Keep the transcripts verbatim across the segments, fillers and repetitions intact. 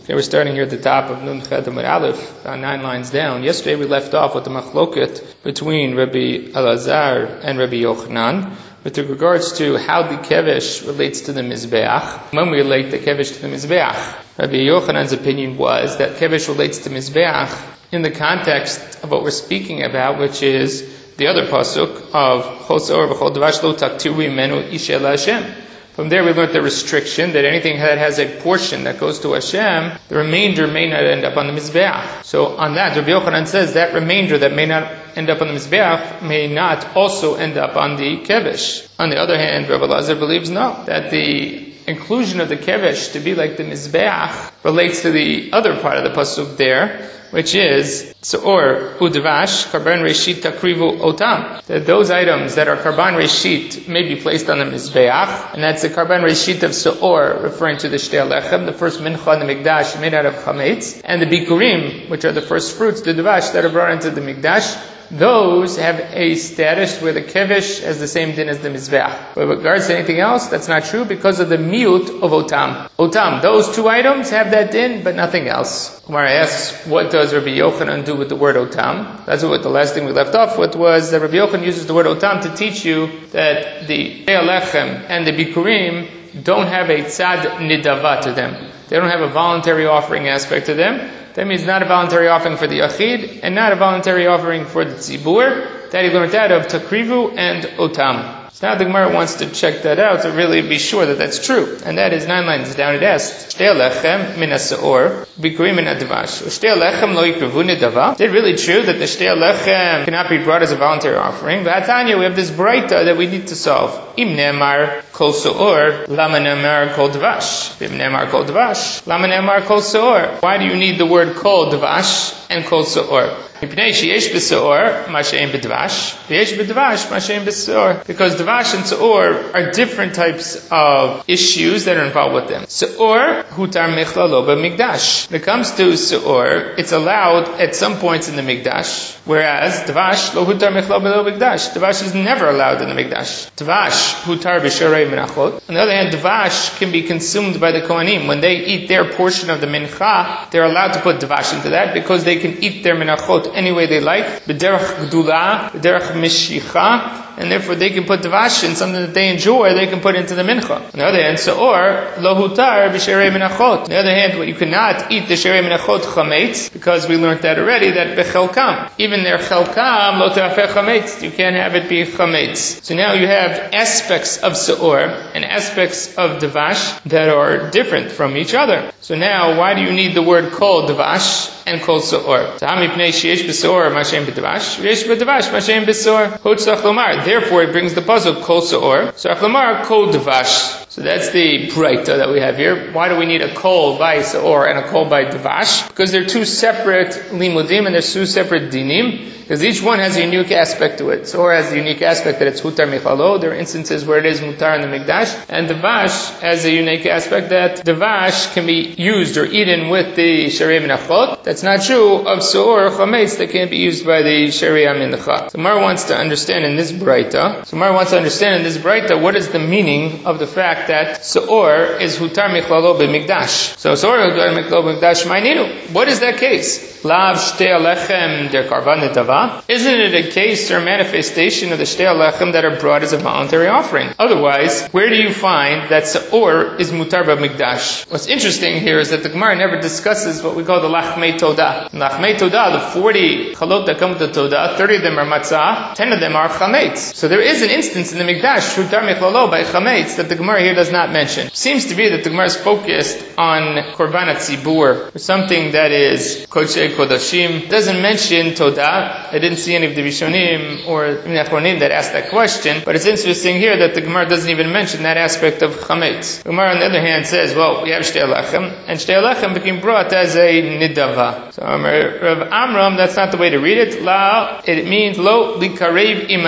Okay, we're starting here at the top of Nun Chet Amud Aleph, about nine lines down. Yesterday we left off with the machloket between Rabbi Elazar and Rabbi Yochanan with regards to how the kevesh relates to the mizbeach. When we relate the kevesh to the mizbeach, Rabbi Yochanan's opinion was that kevesh relates to mizbeach in the context of what we're speaking about, which is the other pasuk of Chol Seor v'chol Dvash lo taktiru imenu ishe LaHashem. From there we learned the restriction that anything that has a portion that goes to Hashem, the remainder may not end up on the Mizbeach. So on that, Rabbi Yochanan says that remainder that may not end up on the Mizbeach may not also end up on the Kevesh. On the other hand, Rabbi Elazar believes no, that the inclusion of the Kevesh to be like the Mizbeach relates to the other part of the pasuk there, which is Seor Udvash Karban Reshit Takrivu Otam. That those items that are Karban Reshit may be placed on the Mizbeach, and that's the Karban Reshit of Seor, referring to the Shtei Lechem, the first mincha in the Mikdash made out of Chametz, and the Bikurim, which are the first fruits, the Dvash that are brought into the Mikdash. Those have a status where the kevesh has the same din as the mizbeach. But with regards to anything else, that's not true because of the miut of otam. Otam, those two items have that din, but nothing else. Gemara asks, what does Rabbi Yochanan do with the word otam? That's what the last thing we left off with was that Rabbi Yochanan uses the word otam to teach you that the Lechem and the Bikurim don't have a tzad nidava to them. They don't have a voluntary offering aspect to them. That means not a voluntary offering for the Yachid, and not a voluntary offering for the Tzibur. That he learned that of Takrivu and Otam. So now the Gemara wants to check that out to really be sure that that's true. And that is nine lines down. It asks, Shtei Lechem min ha-seor, bikurim min ha-dvash. Shtei Lechem lo yikrevu nidava. Is it really true that the Shtei Lechem cannot be brought as a voluntary offering? V'atanya, we have this braita that we need to solve. Im ne'emar kol seor, lama ne'emar kol dvash. Im ne'emar kol dvash, lama ne'emar kol seor. Why do you need the word kol dvash and kol seor? Because dvash and seor are different types of issues that are involved with them. Seor hutar michla lo b'mikdash. When it comes to seor, it's allowed at some points in the mikdash, whereas dvash lo hutar michla lo b'mikdash. Dvash is never allowed in the mikdash. Dvash hutar b'sharei minachot. On the other hand, dvash can be consumed by the kohanim. When they eat their portion of the mincha, they're allowed to put dvash into that because they can eat their minachot any way they like, b'derech gdula, b'derech mishicha, and therefore they can put dvash in something that they enjoy, they can put into the mincha. On the other hand, seor lo hutar b'sherei minachot. On the other hand, what you cannot eat the sherei minachot chametz, because we learned that already, that bechelkam, even their chelkam lo te'afeh chametz, you can't have it be chametz. So now you have aspects of seor and aspects of dvash that are different from each other. So now, why do you need the word kol dvash and kol seor? Therefore, it brings the puzzle kol seor. Tzarech lomar kol dvash. So that's the braita that we have here. Why do we need a kol by seor and a kol by dvash? Because they're two separate limudim and they're two separate dinim. Because each one has a unique aspect to it. Seor has the unique aspect that it's hutar michalo. There are instances where it is mutar in the mikdash. And dvash has a unique aspect that dvash can be used or eaten with the sherei minachot. That's not true of seor or chametz that can't be used by the sherei mincha. So Mar wants to understand in this braita. So Mar wants to understand in this braita what is the meaning of the fact that seor is hutar michalo b'mikdash. So seor hutar michalo b'mikdash ma'ninu. What is that case? Lav shtei alechem der karban nidava. Isn't it a case or manifestation of the Shtei Lechem that are brought as a voluntary offering? Otherwise, where do you find that seor is mutar b'mikdash? What's interesting here is that the Gemara never discusses what we call the lachmei todah. Lachmei todah, the forty chalot that come with the todah, thirty of them are matzah, ten of them are chametz. So there is an instance in the mikdash, hutar michlalo by chametz, that the Gemara here does not mention. It seems to be that the Gemara is focused on korban tzibur, or something that is kodshei kodashim. It doesn't mention todah. I didn't see any of the Rishonim or the Achronim that asked that question, but it's interesting here that the Gemara doesn't even mention that aspect of chametz. The Gemara, on the other hand, says, well, we have Shtei Lechem, and Shtei Lechem became brought as a nidava. So, Rav Amram, that's not the way to read it. La, it means lo likarev imahem.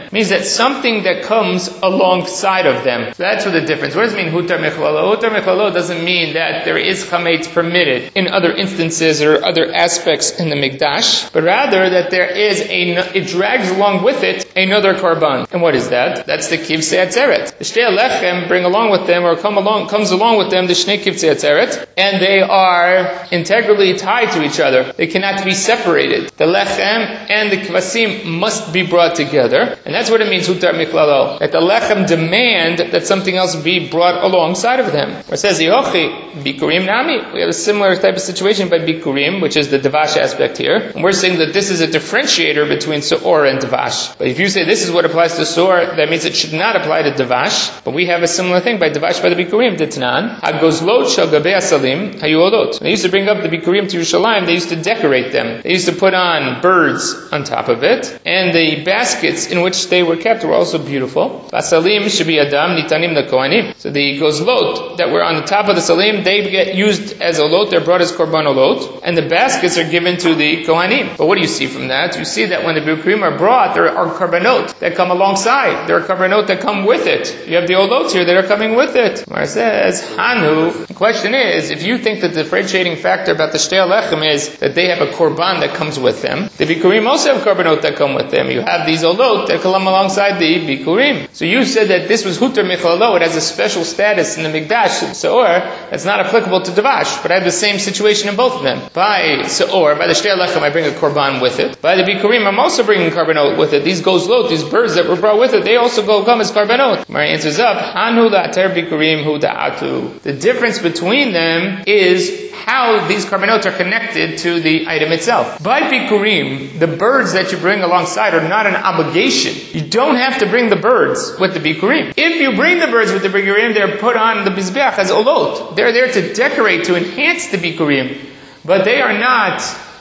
means that something that comes alongside of them. So that's what the difference. What does it mean, hutar michlalo? Hutar michlalo doesn't mean that there is chametz permitted in other instances or other aspects in the mikdash, but rather that there is a, it drags along with it another korban. And what is that? That's the kivsei atzeret. The shtei lechem bring along with them, or come along, comes along with them, the shnei kivsei atzeret, and they are integrally tied to each other. They cannot be separated. The lechem and the kvasim must be brought together, and that's what it means hutar michlalo. That the lechem demand that something else be brought alongside of them. Where it says yochi bikurim nami. We have a similar type of situation by bikurim, which is the devash aspect here. And we're saying that this is a differentiator between seor and devash. But if you say this is what applies to seor, that means it should not apply to devash. But we have a similar thing by devash by the bikurim. Ditnan hagozlot shel gabei asalim hayuolot. They used to bring up the bikurim to Yerushalayim. They used to decorate them. They used to put on birds on top of it, and the baskets in which they were kept were also beautiful. Asalim should be adam nitanim the kohanim. So the gozlot that were on the top of the salim, they get used as olot. They're brought as korban olot, and the baskets are given to the kohanim. But what do you see from that? You see that when the bikurim are brought, there are korbanot that come alongside. There are korbanot that come with it. You have the olot here that are coming with it. Where it says hanu. The question is, if you think that the differentiating factor about the shtei lechem is that they have a korban that comes with them, the bikurim also have korbanot that come with them. You have these olot that come alongside the bikurim. So you said that this was hutar michlalo. It has a special status in the mikdash seor that's not applicable to devash, but I have the same situation in both of them. By seor, by the shtei lechem, I bring a korban with it. By the bikurim, I'm also bringing korbanot with it. These gozlot, these birds that were brought with it, they also go come as korbanot. My answers up. Hanu la'ater bikurim hu da'atu. The difference between them is how these korbanot are connected to the item itself. By bikurim, the birds that you bring alongside are not an obligation. You don't have to bring the birds with the bikurim. If you bring the birds with the bikurim, they're put on the mizbeach as olot. They're there to decorate, to enhance the bikurim. But they are not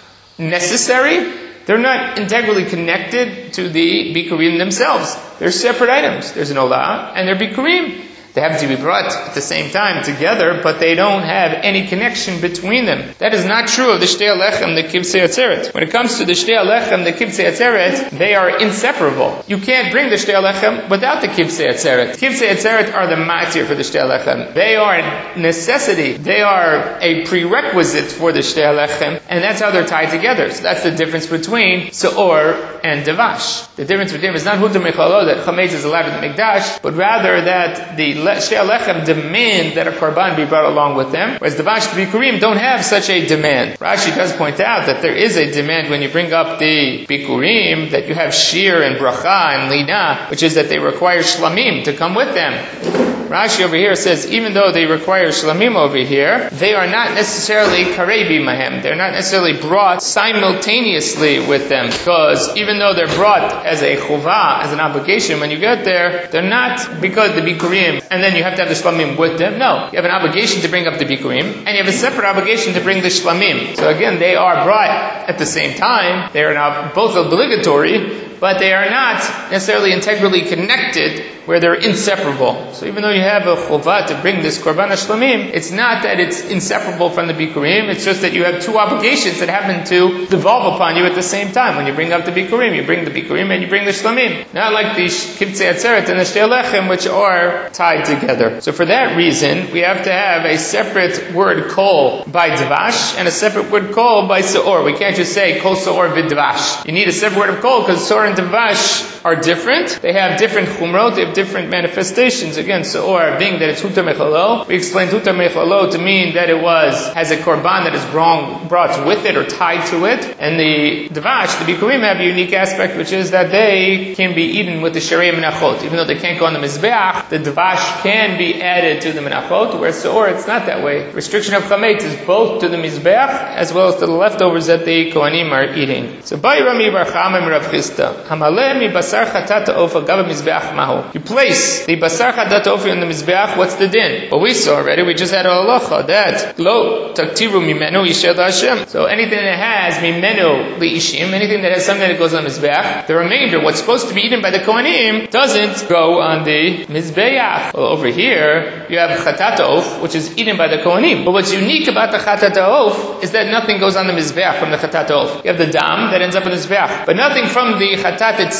necessary. They're not integrally connected to the bikurim themselves. They're separate items. There's an olah and they're bikurim. They have to be brought at the same time together, but they don't have any connection between them. That is not true of the shtei lechem, the kivsei atzeret. When it comes to the shtei lechem, the kivsei atzeret, they are inseparable. You can't bring the shtei lechem without the kivsei atzeret. Kivsei atzeret are the matir for the shtei lechem. They are a necessity. They are a prerequisite for the shtei lechem, and that's how they're tied together. So that's the difference between seor and devash. The difference between them is not hutar michlalo, that chametz is allowed in the mikdash, but rather that the shtei lechem demand that a korban be brought along with them, whereas the devash bikurim don't have such a demand. Rashi does point out that there is a demand when you bring up the bikurim, that you have shir and bracha and lina, which is that they require shlamim to come with them. Rashi over here says, even though they require shlamim over here, they are not necessarily karebi mahem. They're not necessarily brought simultaneously with them, because even though they're brought as a chuvah, as an obligation, when you get there, they're not because the bikurim, and then you have to have the shlamim with them. No, you have an obligation to bring up the bikurim, and you have a separate obligation to bring the shlamim. So again, they are brought at the same time. They are now both obligatory, but they are not necessarily integrally connected, where they're inseparable. So even though you have a chuvah to bring this korban shlamim, it's not that it's inseparable from the bikurim. It's just that you have two obligations that happen to devolve upon you at the same time. When you bring up the bikurim, you bring the bikurim and you bring the shlamim. Not like the kivsei atzeret and the shtei lechem, which are tied together. So for that reason, we have to have a separate word kol by devash and a separate word kol by seor. We can't just say kol seor vid devash. You need a separate word of kol because seor and devash are different. They have different chumrot, they have different manifestations. Again, seor being that it's hutar mechlalo. We explained hutar mechlalo to mean that it was, has a korban that is brought, brought with it or tied to it. And the devash, the bikurim, have a unique aspect, which is that they can be eaten with the sharei menachot. Even though they can't go on the mizbeach, the devash can be added to the menachot, whereas seor, it's not that way. Restriction of chametz is both to the mizbeach as well as to the leftovers that the kohanim are eating. So, by Rami bar Chama Rav Chisda, hamaleh mi basar chatat ha'of agav mizbeach mahu. You place the basar chatat ha'of on the mizbeach, what's the din? Well, we saw already, we just had a halacha that lo taktiru mimenu yished Hashem. So anything that has mimenu liishim, anything that has something that goes on the mizbeach, the remainder, what's supposed to be eaten by the kohanim, doesn't go on the mizbeach. Well, over here, you have chatat ha'of, which is eaten by the kohanim. But what's unique about the chatat ha'of is that nothing goes on the mizbeach from the chatat ha'of. You have the dam that ends up in the mizbeach, but nothing from the chatat itself goes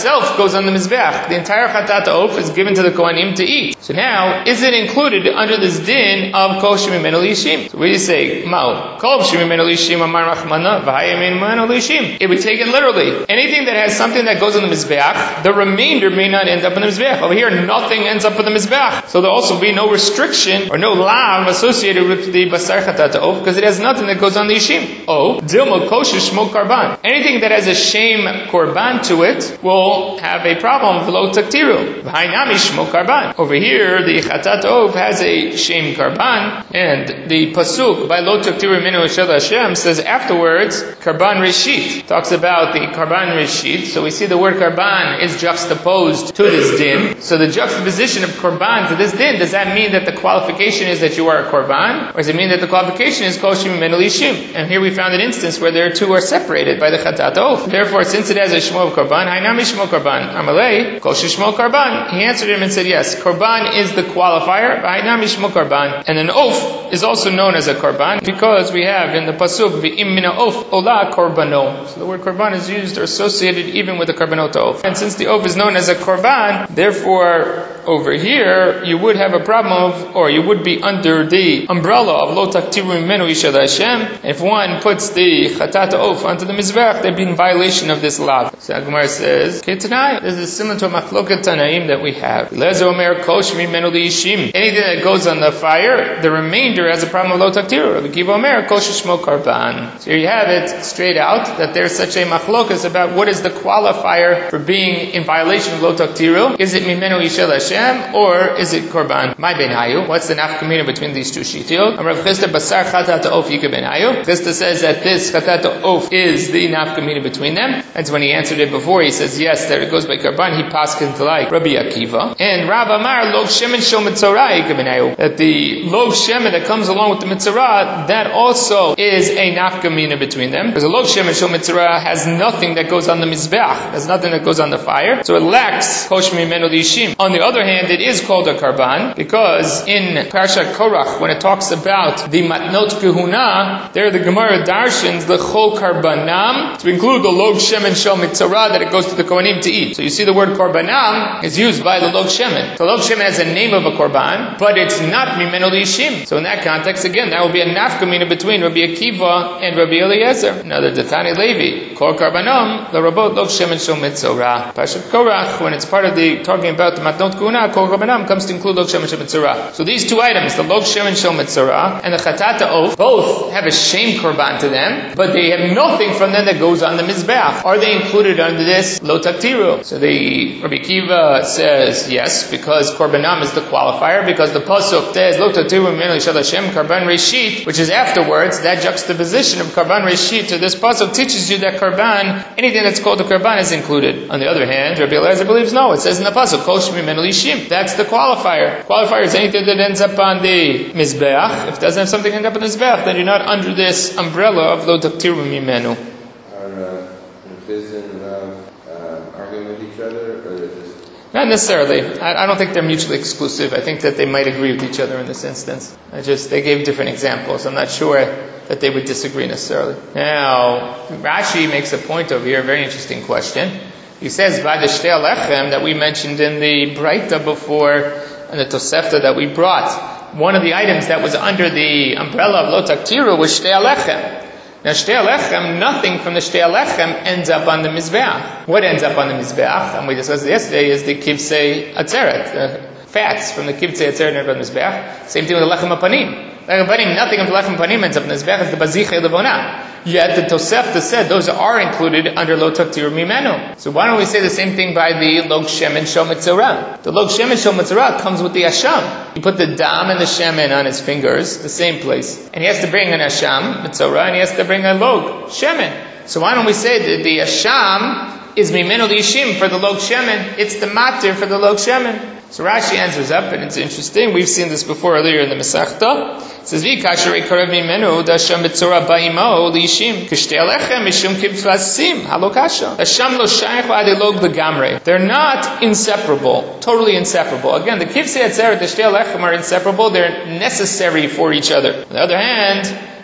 goes on the Mizbeach. The entire Chatat Ha'of is given to the Kohanim to eat. So now, is it included under this din of Kol Shemimenu Lishim? So we just say, Ma'u, Kol Shemimenu Lishim Amar Rachmana, V'haya Mimenu Lishim. It would take it literally. Anything that has something that goes on the Mizbeach, the remainder may not end up in the Mizbeach. Over here, nothing ends up in the Mizbeach. So there'll also be no restriction or no lav associated with the Basar Chatat Ha'of because it has nothing that goes on the Yishim. Oh, Dilma Kosher Shmo Karban. Anything that has a shame korban to it will have a problem with lo taktiru. V'hainami Shmo Karban. Over here, the Chatat Ha'of has a shame karban, and the pasuk by lo taktiru minu shel Hashem says afterwards karban reshit talks about the karban reshit. So we see the word karban is juxtaposed to this din. So the juxtaposition of korban to this din, does that mean that the qualification is that you are a korban? Or does it mean that the qualification is kol shemimenu lishim? And here we found an instance where there two are separated by the Chatat Ha'of. Therefore, since it has a shmo of korban, hainami shmo korban, amalei, kol shemo korban. He answered him and said, yes, korban is the qualifier, hainami shmo korban. And an oaf is also known as a korban because we have in the pasuk, v'im mina oaf ola korbano. So the word korban is used or associated even with the korbanot oaf. And since the oaf is known as a korban, therefore, over here, you would have a problem of, or you would be under the umbrella of lo taktiru mimenu ishad Hashem. If one puts the Chatat Ha'of onto the Mizbeach, they'd be in violation of this law. So Gemara says, Ketanai, this is similar to a machloket Tanaim that we have. Lezer omer kol shemimenu liyishim. Anything that goes on the fire, the remainder has a problem of lo taktiru. Rabbi Akiva omer kol shemo karban. So here you have it, straight out, that there's such a machlokas about what is the qualifier for being in violation of lo taktiru. Is it mimenu ishel Hashem, or is it korban? My benayu. What's the nafkamina between these two shitiyot? Rav Chisda basar Chatat Ha'of yika benayu. Chisda says that this Chatat Ha'of is the nafkamina between them. That's when he answered it before. He says, yes, that it goes by karban. He paskin to like Rabbi Akiva. And Rav Amar, log shemen shel mitzorah yika benayu. That the log shemen that comes along with the mitzorah, that also is a nafkamina between them. Because the log shemen shel mitzorah has nothing that goes on the mizbeach. There's nothing that goes on the fire. So it lacks kol shemimenu lishim. On the other hand, it is called a karban because in Parashat Korach, when it talks about the matnot kehuna, there the Gemara darshans the chol karbanam to include the log shemen shel mitzorah that it goes to the kohanim to eat. So you see the word karbanam is used by the log shemen. The log shemen has a name of a korban, but it's not mimenu lishim. So in that context, again, that will be a nafkamina between Rabbi Akiva and Rabbi Eliezer. Another Datani Levi, kol karbanam, the rabot log shemen shel mitzorah. Parashat Korach, when it's part of the talking about the matnot kehuna, kol karbanam comes to include log shemen shel mitzorah. So these two items, the log shemen shel mitzorah and the Chatat Ha'of, both have a shame korban to them, but they have nothing from them that goes on the mizbeach. Are they included under this lo taktiru? So the Rabbi Akiva says yes, because korbanam is the qualifier, because the pasuk says lo taktiru mimenu ishad Hashem karban reshit, which is afterwards. That juxtaposition of karban reshit to this pasuk teaches you that karban, anything that's called a karban, is included. On the other hand, Rabbi Eliezer believes no. It says in the pasuk kol shemimenu lishim. That's the qualifier. Qualifier is anything that ends up on the mizbeach. If it doesn't have something end up on the mizbeach, then you're not under this umbrella of lo taktiru mimenu. Are uh, Fiz and Rav uh, arguing with each other, or they're just... Not necessarily. I, I don't think they're mutually exclusive. I think that they might agree with each other in this instance. I just they gave different examples. I'm not sure that they would disagree necessarily. Now, Rashi makes a point over here, a very interesting question. He says, by the shtei alechem that we mentioned in the Breita before, and the Tosefta that we brought, one of the items that was under the umbrella of lo taktiru was shtei alechem. Now, shtei alechem, nothing from the shtei alechem ends up on the mizbeach. What ends up on the mizbeach, and we discussed it yesterday, is the kibsei atzeret, the fats from the kibsei atzeret ends up on the mizbeach. Same thing with the lechem apanim. Lechem apanim, nothing of the lechem apanim ends up on the mizbeach. It's the bazichei levona. Yet the Tosefta said those are included under lo taktiru mimenu. So why don't we say the same thing by the log shemen shel mitzorah? The log shemen shel mitzorah comes with the asham. You put the dam and the shemen on his fingers, the same place, and he has to bring an asham mitzorah, and he has to bring a log shemen. So why don't we say that the asham is mimenu lishim for the log shemen? It's the matir for the log shemen. So Rashi answers up, and it's interesting. We've seen this before earlier in the Masechta. It says, "Vi kasher ikarev mimenu dasham b'tzora ba'imo lishim kishtei alechem mishum kibtvasim halokasha dasham lo shayich v'adilog legamre." They're not inseparable, totally inseparable. Again, the kibtzei atzeret, the shtei alechem are inseparable. They're necessary for each other. On the other hand,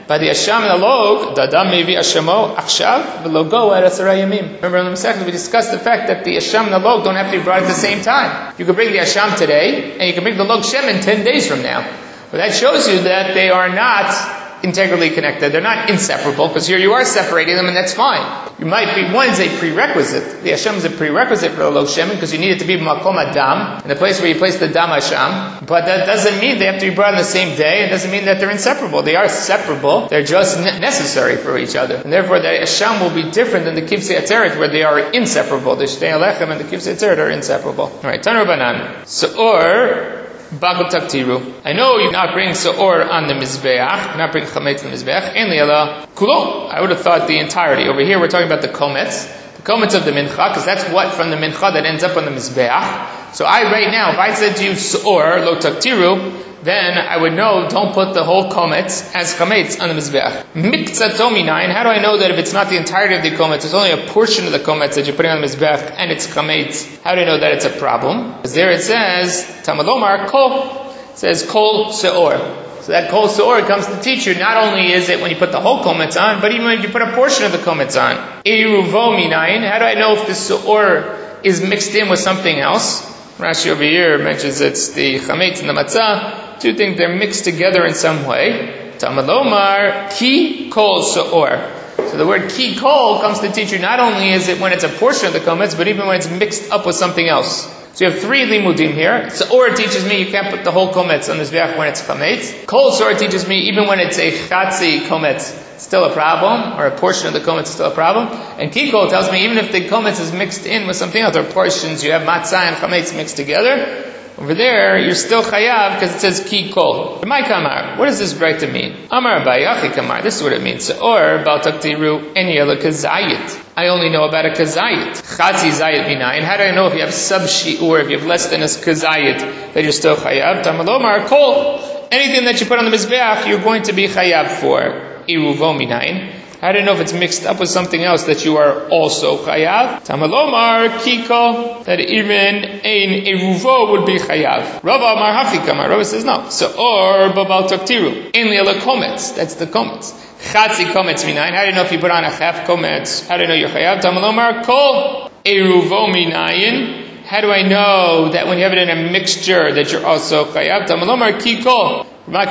By the Asham and the Log, the Adam maybe Ashamo, Achshav, the Logo at Asara Yamim. Remember in the Masechta we discussed the fact that the Asham and the Log don't have to be brought at the same time. You can bring the Asham today, and you can bring the Log Shemen ten days from now. But that shows you that they are not integrally connected. They're not inseparable, because here you are separating them, and that's fine. You might be, one is a prerequisite. The Hashem is a prerequisite for the Log Shemen, because you need it to be Makom Adam, in the place where you place the Dam Hashem. But that doesn't mean they have to be brought on the same day. It doesn't mean that they're inseparable. They are separable. They're just ne- necessary for each other. And therefore the Hashem will be different than the Kivsei Atzeret, where they are inseparable. The Shtei Alechem and the Kivsei Atzeret are inseparable. Alright, Tanur Banan. Se'or Bagel Taktiru. I know you not bring Se'or on the Mizbeach, not bring Chametz on the Mizbeach. En li'ala kulo. I would have thought the entirety. Over here we're talking about the Kometz. The Kometz of the Mincha, because that's what from the Mincha that ends up on the Mizbeach. So I right now, if I said to you Se'or, Lo Taktiru, then I would know, don't put the whole Kometz as Chametz on the Mizbeach. Mikzato minayin. How do I know that if it's not the entirety of the Kometz, it's only a portion of the Kometz that you're putting on the Mizbeach, and it's Chametz? How do I know that it's a problem? Because there it says, Tamalomar Kol. It says Kol Se'or. So that Kol Se'or comes to teach you, not only is it when you put the whole Kometz on, but even when you put a portion of the Kometz on. Eruvo minayin. How do I know if the Se'or is mixed in with something else? Rashi over here mentions it's the Chametz and the Matzah. Two things, they're mixed together in some way. Tamalomar Ki Kol Se'or. So the word Ki Kol comes to teach you not only is it when it's a portion of the Kometz, but even when it's mixed up with something else. So you have three limudim here. Se'or teaches me you can't put the whole Kometz on the Mizbeach when it's Chametz. Kol Se'or teaches me even when it's a Chatzi Kometz, it's still a problem, or a portion of the Kometz is still a problem. And Ki Kol tells me even if the Kometz is mixed in with something else, or portions, you have Matzah and Chametz mixed together, over there, you're still chayav because it says ki kol. My kamar, what does this write to mean? Amar bayachi kamar. This is what it means. Or bal taktiru eni ala kazayit. I only know about a kazayit. Chatzi zayit minayin. How do I know if you have sub shi'ur, if you have less than a kazayit, that you're still chayav? Tamalomar kol. Anything that you put on the mizbeach, you're going to be chayav for. Iruvo minayin. How do you know if it's mixed up with something else that you are also chayav? Tamalomar kiko, that even ein eruvo would be chayav. Rava Amar Hachi Kamar. Rava says no. So or babal taktiru in li'ala kometz. That's the kometz. Chatzi kometz minayin. How do you know if you put on a half kometz? How do you know you're chayav? Tamalomar kol eruvo minayin. How do I know that when you have it in a mixture that you're also chayav? Tamalomar kiko.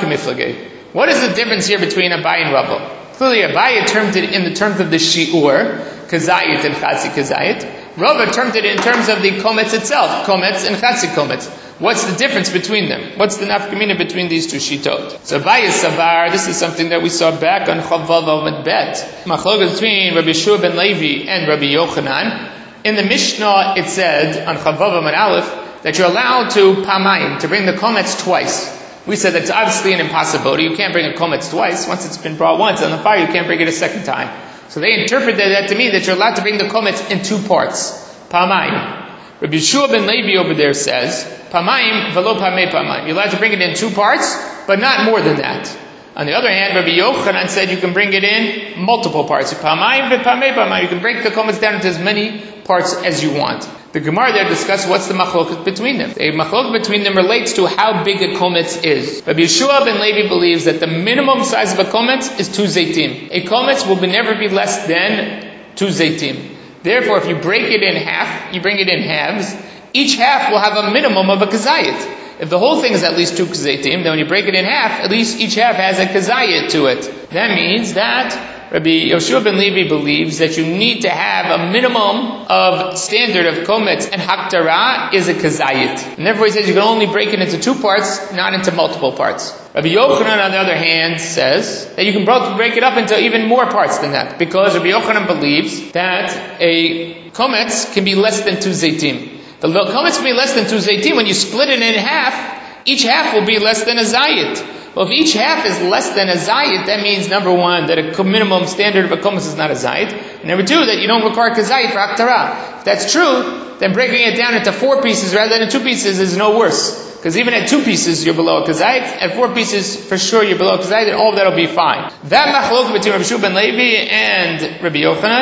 What is the difference here between Abai and Rava? Clearly, Abaye termed it in the terms of the shi'ur, kazayit and chatzi kazayit. Rava termed it in terms of the kometz itself, kometz and chatzi kometz. What's the difference between them? What's the nafkamina between these two shitot? So Abaye savar, this is something that we saw back on Chavav Amud Bet. Machlokas between Rabbi Yeshua ben Levi and Rabbi Yochanan. In the Mishnah, it said on Chavav Amud Aleph that you're allowed to pamayim, to bring the kometz twice. We said that's obviously an impossibility. You can't bring a kometz twice. Once it's been brought once on the fire, you can't bring it a second time. So they interpreted that to mean that you're allowed to bring the kometz in two parts. Pamayim. Rabbi Yeshua ben Levi over there says, Pamayim velo pamei pamayim. You're allowed to bring it in two parts, but not more than that. On the other hand, Rabbi Yochanan said you can bring it in multiple parts. Pamayim v'pamei pamayim. You can break the kometz down into as many parts as you want. The Gemara there discusses what's the machloket between them. The machloket between them relates to how big a kometz is. Rabbi Yeshua ben Levi believes that the minimum size of a kometz is two zaytim. A kometz will never be less than two zaytim. Therefore, if you break it in half, you bring it in halves, each half will have a minimum of a kazayit. If the whole thing is at least two kazaytim, then when you break it in half, at least each half has a kazayit to it. That means that Rabbi Yeshua ben Levi believes that you need to have a minimum of standard of kometz, and haktara is a kazayit. And therefore he says you can only break it into two parts, not into multiple parts. Rabbi Yochanan, on the other hand, says that you can break it up into even more parts than that, because Rabbi Yochanan believes that a kometz can be less than two zaytim. The kometz can be less than two zaytim. When you split it in half, each half will be less than a zayit. Well, if each half is less than a zayit, that means, number one, that a minimum standard of a kometz is not a zayit. And number two, that you don't require kazayit for haktara. If that's true, then breaking it down into four pieces rather than two pieces is no worse. Because even at two pieces, you're below a kazayit. At four pieces, for sure, you're below a kazayit, and all of that will be fine. That machlok between Rabbi Yeshua ben Levi and Rabbi Yochanan,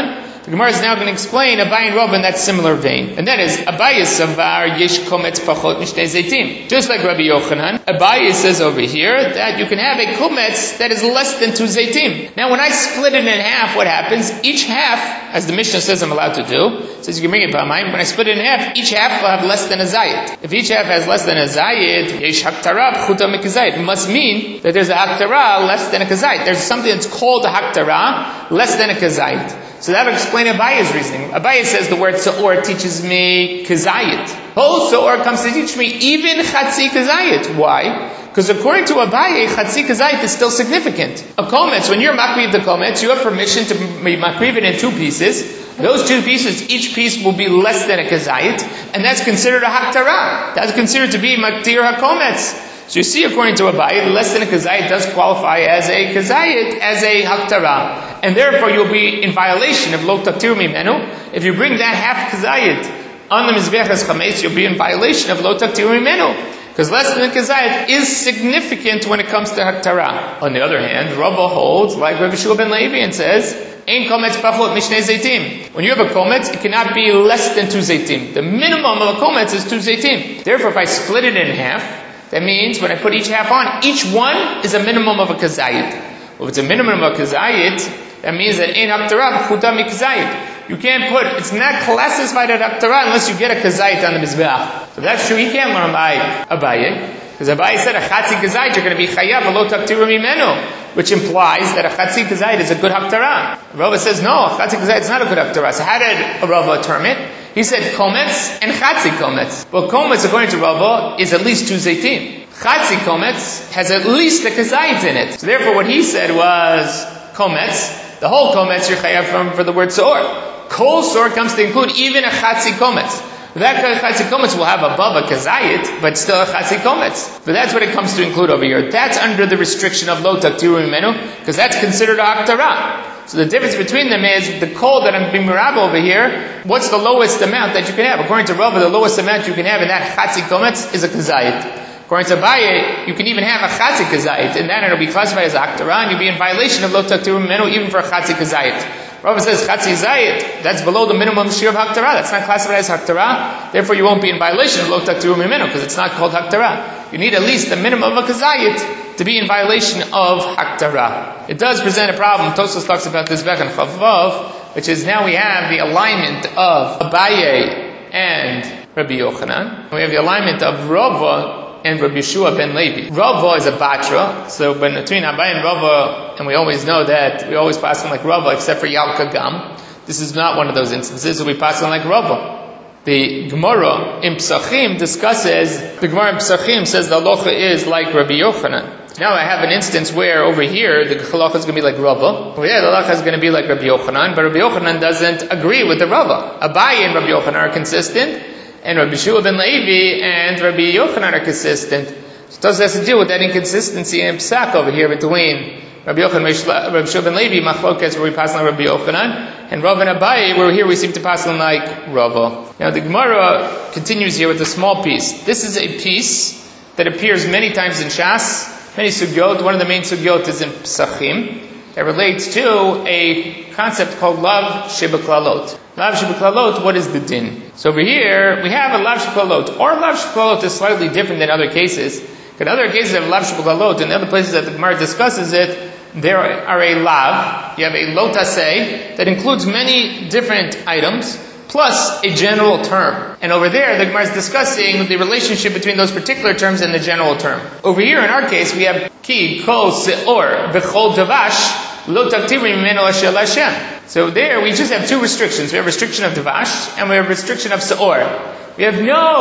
The Gemara is now going to explain Abaye and Rava in that similar vein. And that is, Abaye savar yesh kometz pachot mishnei zeitim. Just like Rabbi Yochanan, Abaye says over here that you can have a kometz that is less than two zeitim. Now when I split it in half, what happens? Each half, as the Mishnah says I'm allowed to do, says you can bring it by mine, when I split it in half, each half will have less than a zayit. If each half has less than a zayit, yesh haktara b'chuta mikazayit. It must mean that there's a haktara less than a kazayit. There's something that's called a haktara less than a kazayit. So that will explain Abaye's reasoning. Abaye says the word se'or teaches me kazayit. Whole se'or comes to teach me even chatzi kazayit. Why? Because according to Abaye, chatzi kazayit is still significant. A kometz, when you're makriv the kometz, you have permission to be makriv it in two pieces. Those two pieces, each piece will be less than a kazayit, and that's considered a haktara. That's considered to be maktir hakometz. So you see, according to Abaye, less than a kazayit does qualify as a kazayit, as a haktara. And therefore you'll be in violation of lo taktir mimenu. If you bring that half kazayit on the mizbeach as chametz, you'll be in violation of lo taktir mimenu. Because less than a kazayit is significant when it comes to haktara. On the other hand, Rava holds, like Rabbi Shua ben Levi, and says, Ein kometz pachot mishnei zeitim. When you have a kometz, it cannot be less than two zeitim. The minimum of a kometz is two zeitim. Therefore, if I split it in half, that means when I put each half on, each one is a minimum of a kazayit. Well, if it's a minimum of a kazayit, that means that in haktara b'chuta mikazayit. You can't put, it's not classified as haktara unless you get a kazayit on the mizbeach. So that's true, you can't learn by Abaye. Because Abaye said a chatzi kazayit, you're going to be chayav v'lo taktiru mimenu, which implies that a chatzi kazayit is a good haktara. Rava says, no, a chatzi kazayit is not a good haktara. So how did Rava term it? He said kometz and chatzi kometz. Well, kometz, according to Rava, is at least two zeitim. Chatzi kometz has at least a kazayit in it. So therefore what he said was kometz. The whole kometz you're chayav from for the word se'or. Kol se'or comes to include even a chatzi kometz. That chatzi kometz will have above a kazayit, but still a chatzi kometz. But that's what it comes to include over here. That's under the restriction of lo taktiru mimenu, because that's considered a haktara. So the difference between them is the kol that I'm being mirab over here. What's the lowest amount that you can have? According to Rava, the lowest amount you can have in that chatzi kometz is a kazayit. According to Abaye, you can even have a chatzi kazayit, and then it'll be classified as a haktara, and you'll be in violation of lo taktiru mimenu even for a chatzi kazayit. Rava says chatzi zayit, that's below the minimum shir of haktara. That's not classified as haktara. Therefore, you won't be in violation of lo taktiru mimenu because it's not called haktara. You need at least the minimum of a kazayit to be in violation of haktara. It does present a problem. Tosfos talks about this back in Chavav, which is now we have the alignment of Abaye and Rabbi Yochanan. We have the alignment of Rava and Rabbi Shua ben Levi. Rava is a batra, so between Abaye and Rava, and we always know that we always pass on like Rava, except for Yalka Gam. This is not one of those instances, so we pass on like Rava. The Gemara in Psachim discusses, the Gemara in Psachim says the halacha is like Rabbi Yochanan. Now I have an instance where over here the halacha is going to be like Rava. Over here the halacha is going to be like Rabbi Yochanan, but Rabbi Yochanan doesn't agree with the Rava. Abaye and Rabbi Yochanan are consistent, and Rabbi Shua ben Levi and Rabbi Yochanan are consistent. So it does has to deal with that inconsistency in Psak over here between Rabbi Yochanan, Rabbi Shua ben Levi, Machlokes, where we pass on Rabbi Yochanan, and Rav and Abaye, where here we seem to pass on like Rava. Now the Gemara continues here with a small piece. This is a piece that appears many times in Shas, many sugyot. One of the main sugyot is in Psachim, that relates to a concept called Lav Shebeklalot. Lav Shebeklalot, what is the din? So over here, we have a Lav Shebeklalot. Or Lav Shebeklalot is slightly different than other cases. In other cases of Lav Shebeklalot, in other places that the Gemara discusses it, there are a Lav, you have a Lotase, that includes many different items, plus a general term. And over there, the Gemara is discussing the relationship between those particular terms and the general term. Over here, in our case, we have Ki, Kol, Se'or, V'chol, Davash, Lo Taktivi Mimeno Asher Lashem. So there, we just have two restrictions. We have restriction of Davash, and we have restriction of Se'or. We have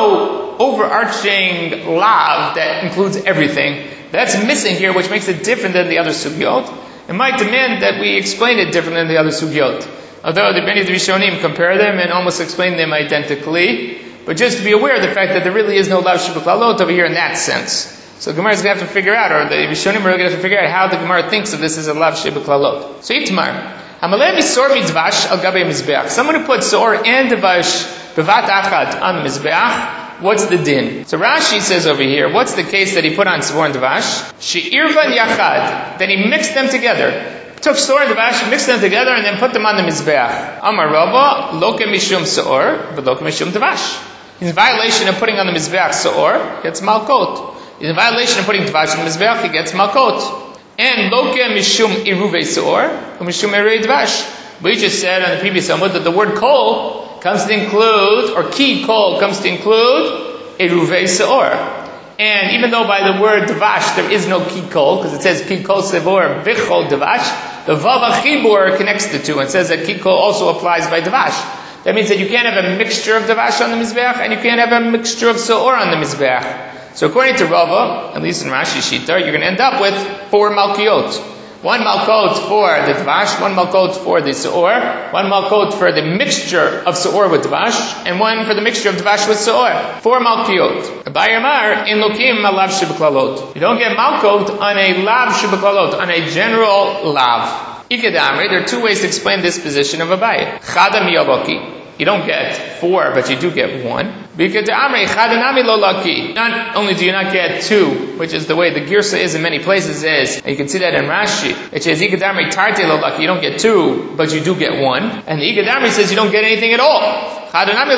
no overarching lav that includes everything. That's missing here, which makes it different than the other sugyot. It might demand that we explain it different than the other sugyot. Although the many of the Rishonim compare them and almost explain them identically. But just to be aware of the fact that there really is no lav shebeklalot over here in that sense. So the Gemara is going to have to figure out, or the Rishonim are going to have to figure out how the Gemara thinks of this as a lav shebeklalot. So Itmar. Someone who puts sor and dvash bevat achad on the mizbeach, what's the din? So Rashi says over here, what's the case that he put on sor and dvash? She'irvan yachad, then he mixed them together. took Seor and Davash, mixed them together, and then put them on the Mizbeach. Amar Rava, Loke Mishum Seor, but Loke Mishum Davash. He's in violation of putting on the Mizbeach Seor, gets Malkot. He's in violation of putting Davash on the Mizbeach, he gets Malkot. And Loke Mishum Iruve Seor, Mishum Erei Davash. We just said on the previous Amud that the word Kol comes to include, or Ki Kol comes to include, Iruve Seor. And even though by the word Davash there is no Ki Kol, because it says Ki Kol Sevor Vichol Davash, the Vav Achibur connects the two and says that Ki Kol also applies by Davash. That means that you can't have a mixture of Davash on the Mizbeach, and you can't have a mixture of Seor on the Mizbeach. So according to Rava, at least in Rashi Shita, you're going to end up with four Malkiot. One Malkot for the Dvash, one Malkot for the Seor, one Malkot for the mixture of Seor with Dvash, and one for the mixture of Dvash with Seor. Four Malkiot. Bayamar in Lokim Malav Shibaklalot. You don't get Malkot on a Lav Shibaklalot, on a general Lav. Ikadamri, there are two ways to explain this position of Abaye. Chada miyaloki. You don't get four, but you do get one. Not only do you not get two, which is the way the Girsa is in many places is, and you can see that in Rashi. It says Ikadamri tarte lolaki. You don't get two, but you do get one. And the Ikadamri says you don't get anything at all.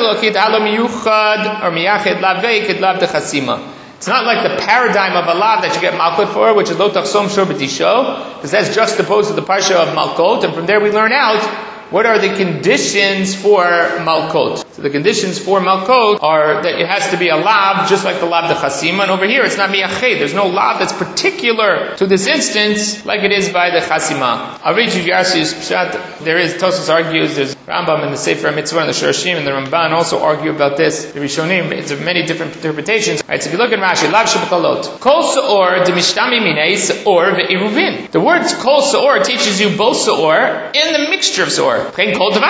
It's not like the paradigm of a lav that you get malkot for, which is lo tachsom shor b'tisho, because that's juxtaposed to the parsha of malkot, and from there we learn out what are the conditions for malkot. So the conditions for malkot are that it has to be a lav, just like the lav de chasima, and over here it's not miyached. There's no lav that's particular to this instance, like it is by the chasima. I'll read you Yarsi's pshat. There is, Tosfos argues, there's Rambam in the Sefer Mitzvah and the Shorashim, and the Ramban also argue about this. The Rishonim, it's many different interpretations. Alright, so if you look at Rashi, lav shebakalot. Kol seor de mishtami minei seor ve'iruvin. The word kol seor teaches you both seor and the mixture of seor. What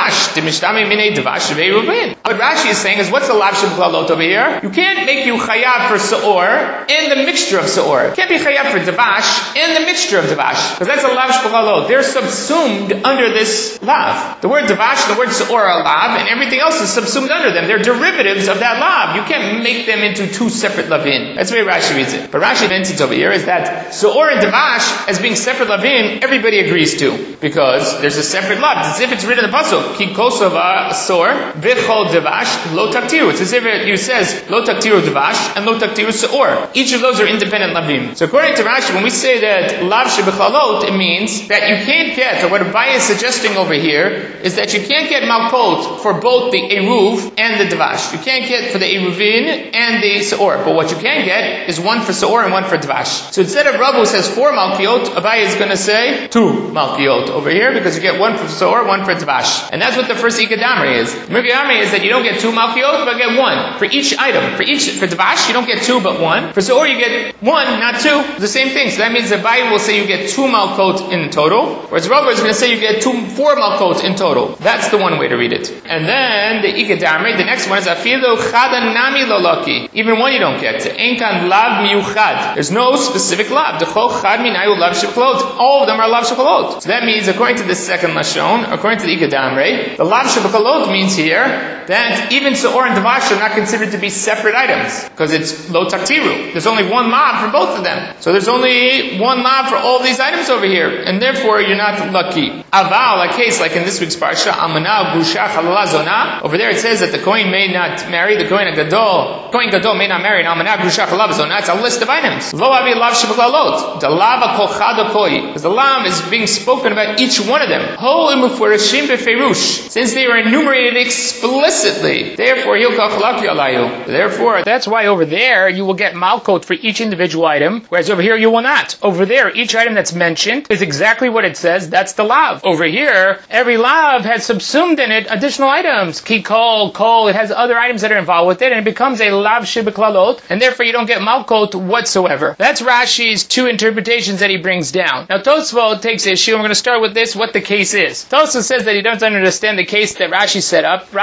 Rashi is saying is, what's the lav sheb'klalot over here? You can't make you chayav for seor and the mixture of seor. You can't be chayav for devash and the mixture of devash, because that's a lav sheb'klalot. They're subsumed under this lav. The word devash and the word seor are lav, and everything else is subsumed under them. They're derivatives of that lav. You can't make them into two separate lavin. That's the way Rashi reads it. But Rashi mentions over here is that seor and devash, as being separate lavin, everybody agrees to, because there's a separate lav. It's as if it's written in the pasuk, ki kosova seor vichol devash lo taktiru. It's as if it says lo taktiru devash and lo taktiru seor. Each of those are independent lavim. So according to Rashi, when we say that lav shebechalot, it means that you can't get, or what Abaye is suggesting over here, is that you can't get malkot for both the eruv and the devash. You can't get for the eruvin and the seor. But what you can get is one for seor and one for devash. So instead of Rav who says four malkiot, Abaye is going to say two malkiot over here, because you get one for seor, one for devash. And that's what the first ikadamri is. The ikadamri is that you don't get two malkiot, but get one for each item. For each, for devash, you don't get two, but one. For seor, you get one, not two. It's the same thing. So that means the Abaye will say you get two malkot in total, whereas Rav is going to say you get two, four malkot in total. That's the one way to read it. And then the ikadamri, the next one is afilu chada nami lolaki. Even one you don't get. Enkan lav miyuchad. There's no specific lav. Dechol chad minayu lav sheb'kolot. All of them are lav sheb'kolot. So that means, according to the second lashon, according to the ikadamri, the lav sheb'kolot means here that even seor and devash are not considered to be separate items, because it's lo taktiru. There's only one lav for both of them. So there's only one lav for all these items over here, and therefore you're not lucky. Aval, a case like in this week's parsha, amana gusha halala zona. Over there it says that the kohen may not marry, the kohen gadol, kohen gadol may not marry. Amana gusha halala zona. It's a list of items. Lo avi lav sheb'klalot. The lav kol chad koi, because the lav is being spoken about each one of them. Ho imufurashim beferush, since they are enumerated explicitly. Therefore, he'll kachalaki alayu. Therefore, that's why over there you will get malkot for each individual item, whereas over here you will not. Over there, each item that's mentioned is exactly what it says. That's the lav. Over here, every lav has subsumed in it additional items. Ki kol, kol, it has other items that are involved with it, and it becomes a lav shebeklalot, and therefore you don't get malkot whatsoever. That's Rashi's two interpretations that he brings down. Now Tosfos takes issue, and we're going to start with this, what the case is. Tosfos says that he doesn't understand the case that Rashi set up. Rashi set up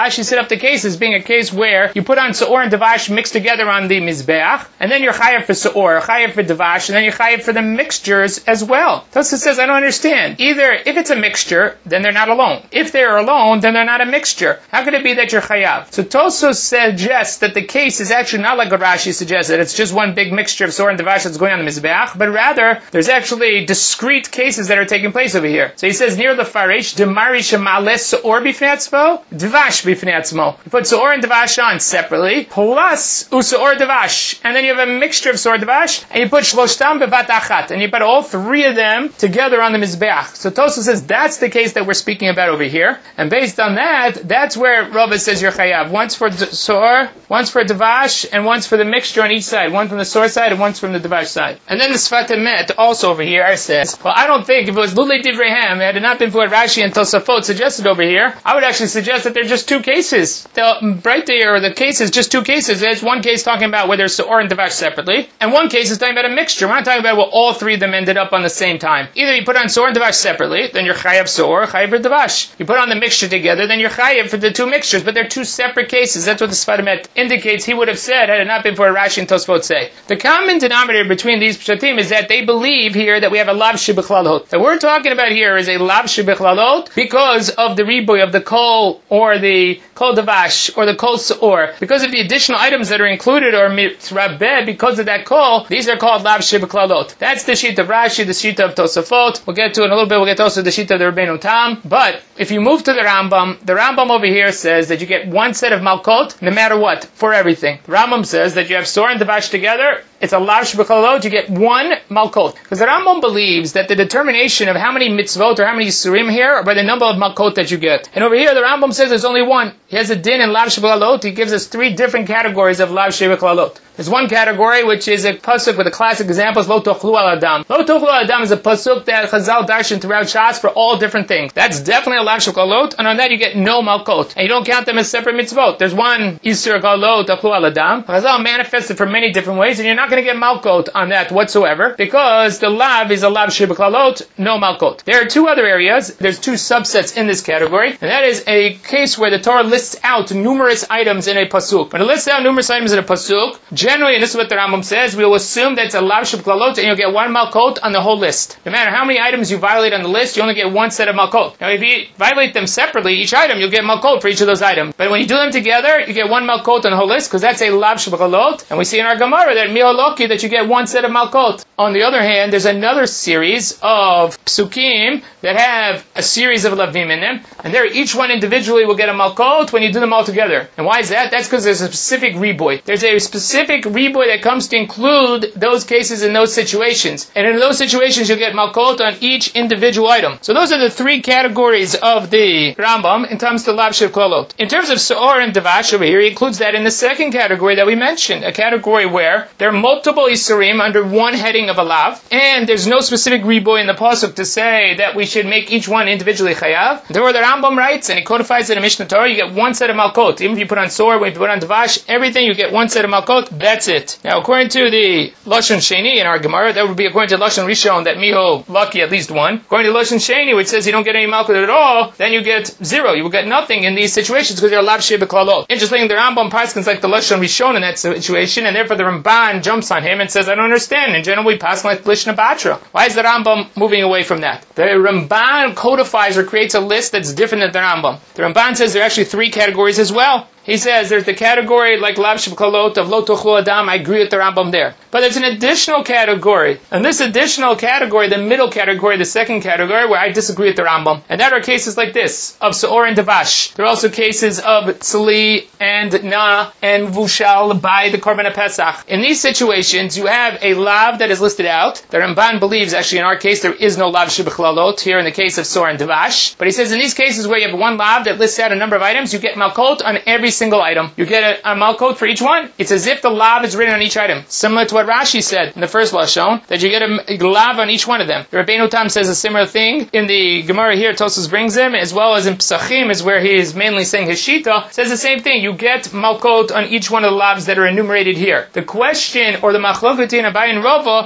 up the case as being a case where you put on Se'or and Devash mixed together on the Mizbeach, and then you're chayav for Se'or, chayav for Devash, and then you're chayav for the mixtures as well. Tosfos says, I don't understand. Either, if it's a mixture, then they're not alone. If they're alone, then they're not a mixture. How could it be that you're chayav? So Tosfos suggests that the case is actually not like Rashi suggested. It's just one big mixture of Se'or and Devash that's going on the Mizbeach, but rather, there's actually discrete cases that are taking place over here. So he says, near the Farish, Demari Shemales Se'or Bifneatzmo, Devash Bifneatzmo. You put Se'or and Devash on separately, plus Use'or Devash. And then you have a mixture of Se'or Devash, and you put Shloshtam Bevat Achat, and you put all three of them together on the Mizbeach. So Tosfos says, that's the case that we're speaking about over here. And based on that, that's where Rava says you're chayav. Once for Se'or, once for Devash, and once for the mixture on each side. One from the Se'or side, and once from the Devash side. And then the Sfat Emet also over here says, well, I don't think if it was Lulei Divreihem, it had not been for what Rashi and Tosafot suggested over here, I would actually suggest that they're just two cases. The right there, the case is just two cases. There's one case talking about whether Se'or and Devash separately, and one case is talking about a mixture. We're not talking about where all three of them ended up on the same time. Either you put on Se'or and Devash separately, then you're chayav Se'or, chayav for Devash. You put on the mixture together, then you're chayav for the two mixtures, but they're two separate cases. That's what the Sfat Emet indicates he would have said had it not been for what Rashi and Tosafot say. The common denominator between these pshatim is that they believe here that we have a lav shebechlalot. That we're talking about here is a lav shebechlalot because of the riboy of the kol or the kol devash or the kol se'or. Because of the additional items that are included or mitzrabeh because of that kol, these are called lav shebechlalot. That's the sheet of Rashi, the sheet of Tosafot. We'll get to it in a little bit. We'll get to also the sheet of the Rabbeinu Tam. But if you move to the Rambam, the Rambam over here says that you get one set of malkot no matter what for everything. The Rambam says that you have Se'or and Devash together. It's a lav shebechlalot. You get one malkot. Because the Rambam believes that the determination of how many mitzvot or how many yisurim here are by the number of malkot that you get. And over here, the Rambam says there's only one. He has a din in lav shebechlalot. He gives us three different categories of lav shebechlalot. There's one category which is a pasuk with the classic examples, Lo tochlu al adam. Lo tochlu al adam is a pasuk that Chazal darshan throughout Shas for all different things. That's definitely a lav shebechlalot, and on that you get no malkot. And you don't count them as separate mitzvot. There's one isur called Lo tochlu al adam. Chazal manifested for many different ways, and you're not going to get malkot on that whatsoever, because the lav is a lav shebechlalot, no malkot. There are two other areas. There's two subsets in this category, and that is a case where the Torah lists out numerous items in a pasuk. When it lists out numerous items in a pasuk, generally, and this is what the Rambam says, we will assume that it's a lav shebechlalot, and you'll get one malkot on the whole list. No matter how many items you violate on the list, you only get one set of malkot. Now, if you violate them separately, each item, you'll get malkot for each of those items. But when you do them together, you get one malkot on the whole list, because that's a lav shebechlalot, and we see in our Gemara that mi'oloki that you get one set of malkot. On the other hand, there's another series of psukim that have a series of lavim in them, and there each one individually will get a malkot when you do them all together. And why is that? That's because there's a specific riboy. There's a specific riboy that comes to include those cases in those situations. And in those situations, you'll get malkot on each individual item. So those are the three categories of the Rambam in terms of lav shebechlalot. In terms of Se'or and Devash over here, he includes that in the second category that we mentioned, a category where there are multiple isurim under one heading of a lav, and there's no specific riboy in the pasuk to say that we should make each one individually chayav. Therefore, the Rambam writes, and he codifies it in Mishnah Torah, you get one set of malkot. Even if you put on Se'or, when you put on Devash, everything, you get one set of malkot. That's it. Now, according to the Lashon Sheni in our Gemara, that would be according to Lashon Rishon that miho lucky at least one. According to Lashon Sheni, which says you don't get any malkot at all, then you get zero. You will get nothing in these situations because you're lav shebechlalot. Interesting, the Rambam paskins like the Lashon Rishon in that situation, and therefore the Ramban jumps on him and says, I don't understand. In general, we pass like Lishna Batra. Why is the Rambam moving away from that? The Ramban codifies or creates a list that's different than the Rambam. The Ramban says there are actually three categories as well. He says there's the category like lav shebechlalot of lo tochlu adam. I agree with the Rambam there. But there's an additional category. And this additional category, the middle category, the second category, where I disagree with the Rambam. And that are cases like this, of Se'or and Devash. There are also cases of Tzli and Na and Vushal by the Korban Pesach. In these situations, you have a lav that is listed out. The Ramban believes, actually in our case, there is no lav shebechlalot here in the case of Se'or and Devash. But he says in these cases where you have one lav that lists out a number of items, you get malkot on every single item. You get a, a malkot for each one. It's as if the lav is written on each item. Similar to what Rashi said in the first lashon, that you get a, a lav on each one of them. The Rabbeinu Tam says a similar thing in the Gemara here. Tosfos brings him, as well as in Pesachim, is where he is mainly saying his shita, says the same thing. You get malkot on each one of the lavs that are enumerated here. The question, or the machloket in Abai and Rava,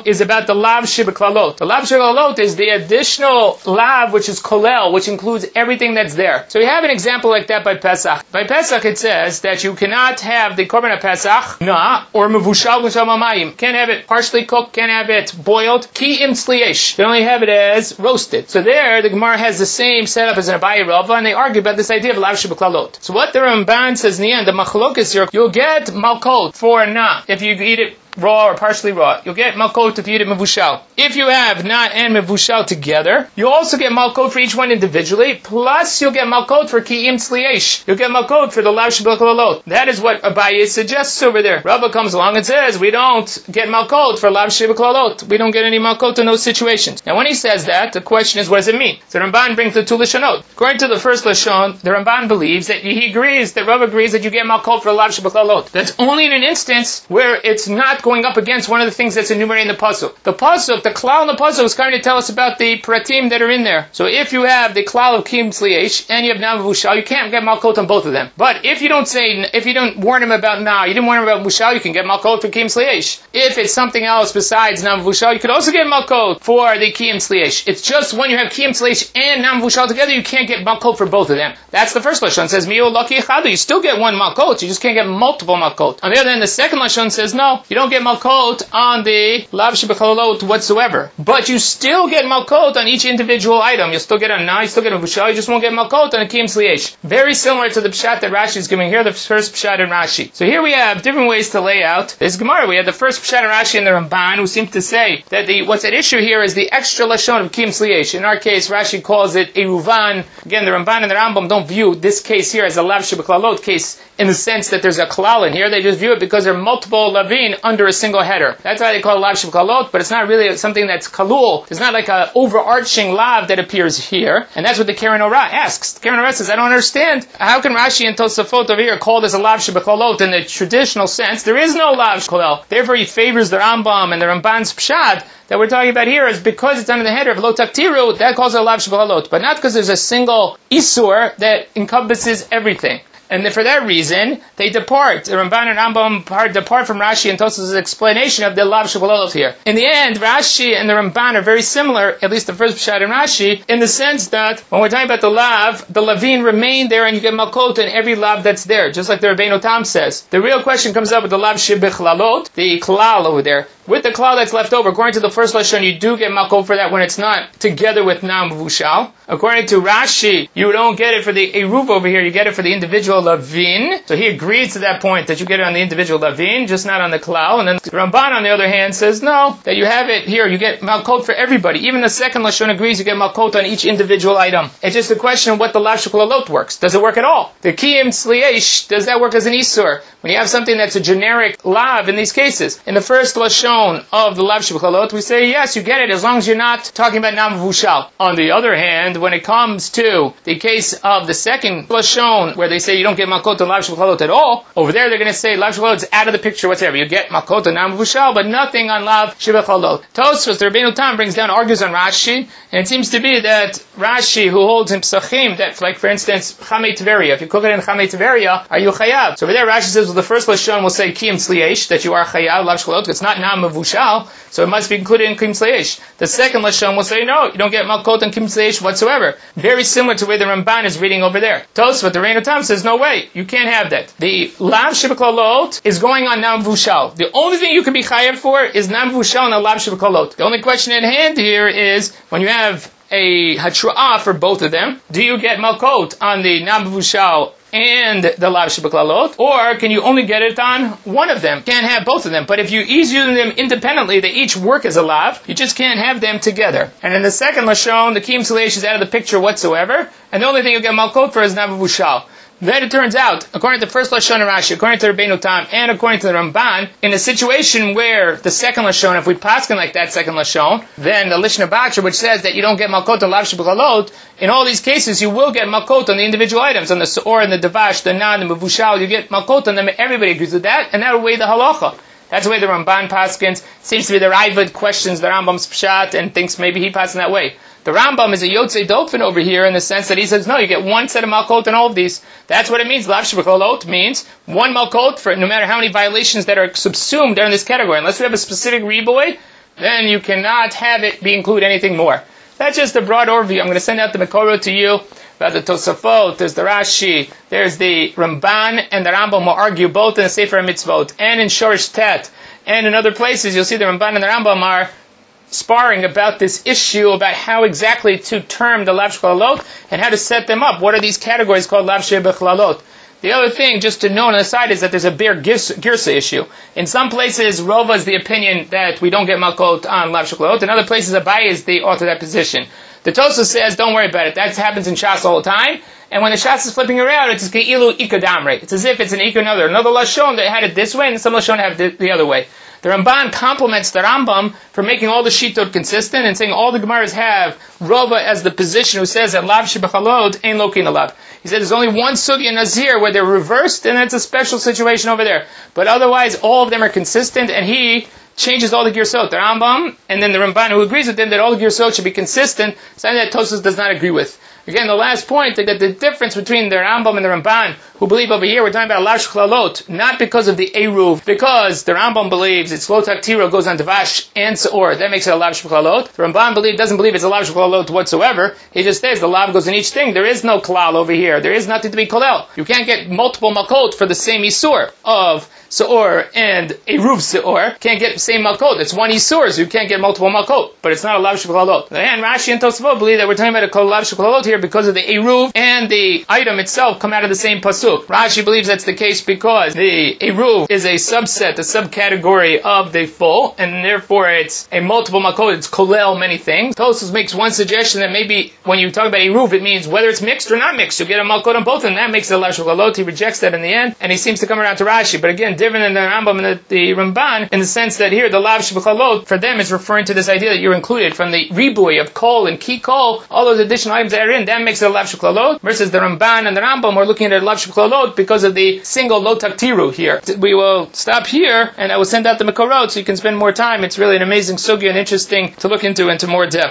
is about the lav shebeklalot. The lav shebeklalot is the additional lav which is kolel, which includes everything that's there. So we have an example like that by Pesach. By Pesach it says that you cannot have the korban Pesach na or mevushal b'shamayim. Can't have it partially cooked, can't have it boiled. Ki im tzliesh. You can only have it as roasted. So there the Gemara has the same setup as an Abaye Rava, and they argue about this idea of lav shebeklalot. So what the Ramban says in the end, the machlokas here, you'll get malkot for na if you eat it raw or partially raw. You'll get malkot if you eat it mevushal. If you have na and mevushal together, you'll also get malkot for each one individually, plus you'll get malkot for ki im tzliesh. You'll get malkot for the lav shebeklalot. That is what Abaye suggests over there. Rava comes along and says, we don't get malkot for lav shebeklalot. We don't get any malkot in those situations. Now when he says that, the question is, what does it mean? So Ramban brings the two Lashonot. According to the first Lashon, the Ramban believes that he agrees, that Rava agrees that you get malkot for lav shebeklalot. That's only in an instance where it's not going up against one of the things that's enumerated in the pasuk. The pasuk, the klal in the pasuk is coming to tell us about the pratim that are in there. So if you have the klal of kim tzliesh and you have na mevushal, you can't get malkot on both of them. But if you don't say, if you don't warn him about na, you didn't warn him about mevushal, you can get malkot for kim tzliesh. If it's something else besides na mevushal, you could also get malkot for the kim tzliesh. It's just when you have kim tzliesh and na mevushal together, you can't get malkot for both of them. That's the first lashon. It says miu laki echadu. You still get one malkot, you just can't get multiple malkot. On the other hand, the second lashon says no, you don't get malkot on the lav shebeklalot whatsoever. But you still get malkot on each individual item. You'll still get a na, you still get a vushal, you just won't get malkot on a kim tzliesh. Very similar to the pshat that Rashi is giving here, the first pshat in Rashi. So here we have different ways to lay out this Gemara. We have the first pshat in Rashi and the Ramban, who seem to say that the what's at issue here is the extra lashon of kim tzliesh. In our case, Rashi calls it a ruvan. Again, the Ramban and the Rambam don't view this case here as a lav shebeklalot case in the sense that there's a klal in here. They just view it because there are multiple lavin under a single header. That's why they call it lav shebeklalot, but it's not really something that's kalul. There's not like an overarching lav that appears here, and that's what the Keren Orah asks. The Keren Orah says, I don't understand. How can Rashi and Tosafot over here call this a lav shebeklalot in the traditional sense? There is no lav shebeklalot. Therefore, he favors the Rambam and the Ramban's pshat that we're talking about here is because it's under the header of lo taktiru, that calls it a lav shebeklalot, but not because there's a single isur that encompasses everything. And for that reason, they depart. The Ramban and Rambam part, depart from Rashi and Tosafos' explanation of the lav shebeklalot here. In the end, Rashi and the Ramban are very similar, at least the first pshat in Rashi, in the sense that when we're talking about the lav, the lavin remain there and you get malkot in every lav that's there, just like the Rabbeinu Tam says. The real question comes up with the lav shebeklalot, the klal over there. With the klal that's left over, according to the first lashon, you do get malkot for that when it's not together with na mevushal. According to Rashi, you don't get it for the eruv over here, you get it for the individual lavin. So he agrees to that point that you get it on the individual lavin, just not on the klal. And then the Ramban, on the other hand, says no, that you have it here, you get malkot for everybody. Even the second lashon agrees you get malkot on each individual item. It's just a question of what the lav shebeklalot works. Does it work at all? The kiyim tzliesh, does that work as an isur? When you have something that's a generic lav in these cases. In the first lashon of the lav shebeklalot, we say yes, you get it as long as you're not talking about na mevushal. On the other hand, when it comes to the case of the second lashon, where they say you don't get malkot on lav shebeklalot at all, over there they're going to say lav shebeklalot is out of the picture whatsoever. You get malkot on na mevushal, but nothing on lav shebeklalot. Tosfos, the Rabbeinu Tam, brings down, argues on Rashi, and it seems to be that Rashi, who holds in Psachim, that, like for instance, Chamei Tveria, if you cook it in Chamei Tveria, are you chayav? So over there Rashi says, well, the first lashon will say kiyim tzliesh, that you are chayav, lav shebeklalot, it's not na mevushal, so it must be included in kiyim tzliesh. The second lashon will say, no, you don't get malkot on kiyim tzliesh whatsoever. Very similar to the way the Ramban is reading over there. Tosfot, the Rabbeinu Tam, says, no way, you can't have that. The lav shebeklalot is going on na mevushal. The only thing you can be chayav for is na mevushal and a lav shebeklalot. The only question at hand here is, when you have a hatra'ah for both of them, do you get malkot on the na mevushal and the lav shebeklalot, or can you only get it on one of them? Can't have both of them. But if you each use them independently, they each work as a lav. You just can't have them together. And in the second lashon, the kiyim tzliesh is out of the picture whatsoever, and the only thing you get malkot for is na mevushal. Then it turns out, according to the first lashon of Rashi, according to Rabbeinu Tam, and according to the Ramban, in a situation where the second lashon, if we paskin like that second lashon, then the Lishna Batra, which says that you don't get malkot on lav shebeklalot, in all these cases you will get malkot on the individual items, on the seor and the devash, the nan, the mevushal, you get malkot on them. Everybody agrees with that, and that will weigh the halacha. That's the way the Ramban paskins. Seems to be the Raavad questions the Rambam's pshat and thinks maybe he passed in that way. The Rambam is a Yotzei Dolphin over here in the sense that he says, no, you get one set of malkot in all of these. That's what it means. Lav shebeklalot means one malkot for no matter how many violations that are subsumed in this category. Unless we have a specific reboy, then you cannot have it be include anything more. That's just a broad overview. I'm going to send out the Mekorot to you about the Tosafot, there's the Rashi, there's the Ramban, and the Rambam will argue both in the Sefer HaMitzvot and in Shorish Tet, and in other places you'll see the Ramban and the Rambam are sparring about this issue, about how exactly to term the Lav Shechlalot and how to set them up. What are these categories called Lav Shechlalot? The other thing, just to know on the side, is that there's a bare girsa issue. In some places, Rova is the opinion that we don't get Malkot on Lav Shechlalot. In other places, Abaye is the author of that position. The Tosafos says, don't worry about it. That happens in Shas all the time. And when the Shas is flipping around, it's Ge'ilu Ikadamre. It's as if it's an Ika another. Another Lashon that had it this way, and some Lashon have it the other way. The Ramban compliments the Rambam for making all the Shitot consistent and saying all the Gemaras have Rova as the position who says that Lav Shebachalot ain't Lokin Alav. He said there's only one Sugya Nazir where they're reversed, and it's a special situation over there. But otherwise, all of them are consistent, and he changes all the Girsot. The Rambam, and then the Ramban who agrees with him that all the Girsot should be consistent, something that Tosfos does not agree with. Again, the last point is that the difference between the Rambam and the Ramban, who believe over here, we're talking about Lav Shechlalot, not because of the Eruv, because the Rambam believes it's Lo Taktiro, goes on Davash and Seor, that makes it a Lav Shechlalot. The Ramban believe, doesn't believe it's a Lav Shechlalot whatsoever. He just says the Lav goes in each thing. There is no Klal over here. There is nothing to be Kolel. You can't get multiple Makot for the same Isur of Seor and Eruv Seor. Can't get the same Makot. It's one Isur, so you can't get multiple Makot. But it's not a Lav Shechlalot. And Rashi and Tosafot believe that we're talking about a Lav Shechlalot here because of the Eruv and the item itself come out of the same pasuk. Rashi believes that's the case because the Eruv is a subset, a subcategory of the full, and therefore it's a multiple makot, it's kolel many things. Tosfos makes one suggestion that maybe when you talk about Eruv, it means whether it's mixed or not mixed. You get a makot on both, and that makes it a Lav Shechlalot. He rejects that in the end, and he seems to come around to Rashi. But again, different than the Rambam and the, the Ramban, in the sense that here, the Lav Shechlalot, for them, is referring to this idea that you're included from the ribui of kol and ki kol, all those additional items that are in, that makes it a Lav Shechlalot, versus the Ramban and the Rambam, we're looking at Lav Shechlalot because of the single Lo Taktiru here. We will stop here, and I will send out the Mekorot so you can spend more time. It's really an amazing sugya and interesting to look into into more depth.